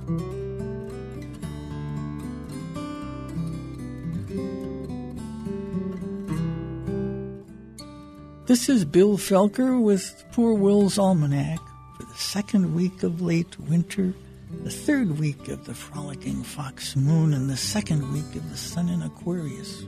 This is Bill Felker with Poor Will's Almanac for the second week of late winter, the third week of the frolicking fox moon, and the second week of the sun in Aquarius.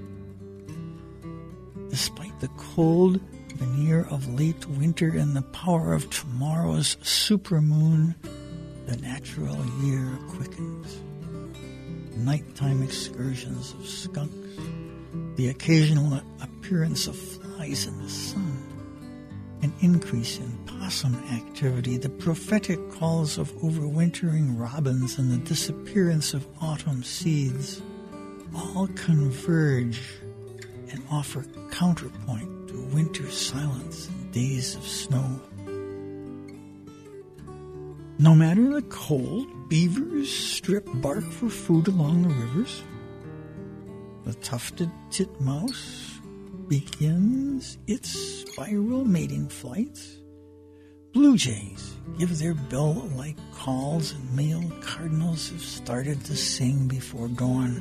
Despite the cold veneer of late winter and the power of tomorrow's supermoon, the natural year quickens. Nighttime excursions of skunks, the occasional appearance of flies in the sun, an increase in possum activity, the prophetic calls of overwintering robins, and the disappearance of autumn seeds all converge and offer counterpoint to winter's silence and days of snow. No matter the cold, beavers strip bark for food along the rivers. The tufted titmouse begins its spiral mating flights. Blue jays give their bell-like calls, and male cardinals have started to sing before dawn.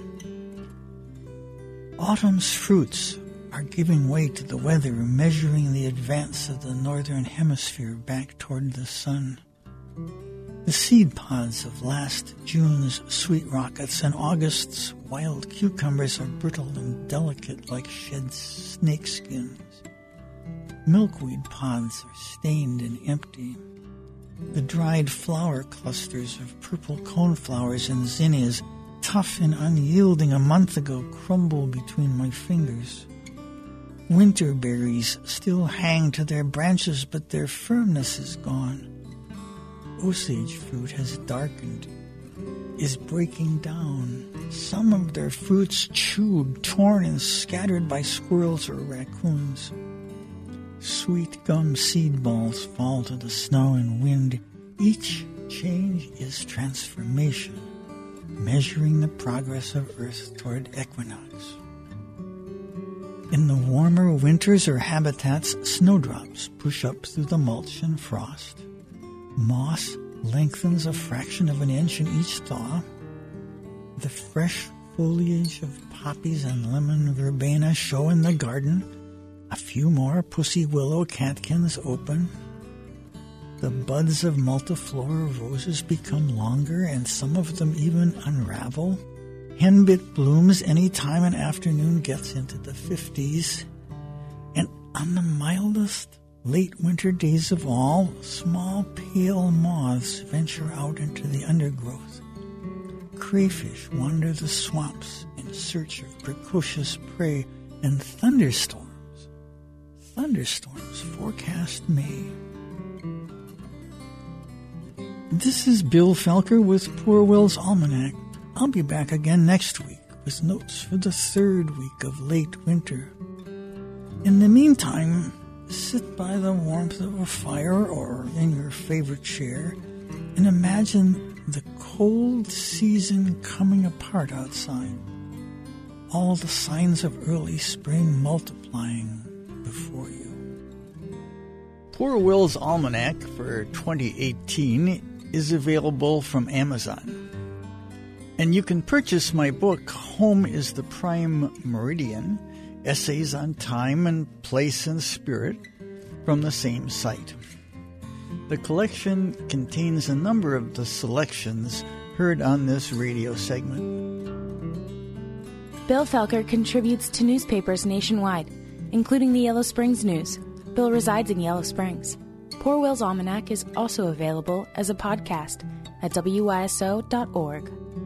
Autumn's fruits are giving way to the weather, measuring the advance of the northern hemisphere back toward the sun. The seed pods of last June's sweet rockets and August's wild cucumbers are brittle and delicate like shed snakeskins. Milkweed pods are stained and empty. The dried flower clusters of purple coneflowers and zinnias, tough and unyielding a month ago, crumble between my fingers. Winter berries still hang to their branches, but their firmness is gone. Osage fruit has darkened, is breaking down. Some of their fruits chewed, torn, and scattered by squirrels or raccoons. Sweet gum seed balls fall to the snow and wind. Each change is transformation, measuring the progress of Earth toward equinox. In the warmer winters or habitats, snowdrops push up through the mulch and frost. Moss lengthens a fraction of an inch in each thaw. The fresh foliage of poppies and lemon verbena show in the garden. A few more pussy willow catkins open. The buds of multiflora roses become longer, and some of them even unravel. Henbit blooms any time an afternoon gets into the 50s. And on the mildest late winter days of all, small pale moths venture out into the undergrowth. Crayfish wander the swamps in search of precocious prey, and thunderstorms forecast May. This is Bill Felker with Poor Will's Almanac. I'll be back again next week with notes for the third week of late winter. In the meantime, sit by the warmth of a fire or in your favorite chair and imagine the cold season coming apart outside. All the signs of early spring multiplying before you. Poor Will's Almanac for 2018 is available from Amazon. And you can purchase my book, Home is the Prime Meridian, Essays on Time and Place and Spirit, from the same site. The collection contains a number of the selections heard on this radio segment. Bill Felker contributes to newspapers nationwide, including the Yellow Springs News. Bill resides in Yellow Springs. Poor Will's Almanac is also available as a podcast at WYSO.org.